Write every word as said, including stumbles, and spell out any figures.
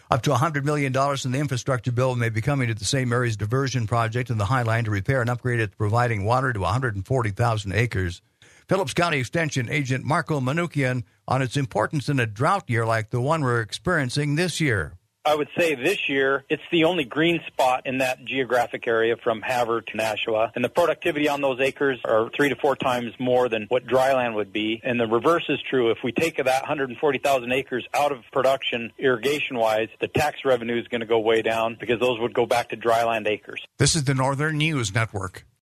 Up to one hundred million dollars in the infrastructure bill may be coming to the Saint Mary's Diversion Project in the Highline to repair and upgrade it, providing water to one hundred forty thousand acres. Phillips County Extension Agent Marco Manukian on its importance in a drought year like the one we're experiencing this year. I would say this year, it's the only green spot in that geographic area from Havre to Nashua. And the productivity on those acres are three to four times more than what dryland would be. And the reverse is true. If we take that one hundred forty thousand acres out of production irrigation-wise, the tax revenue is going to go way down because those would go back to dryland acres. This is the Northern News Network.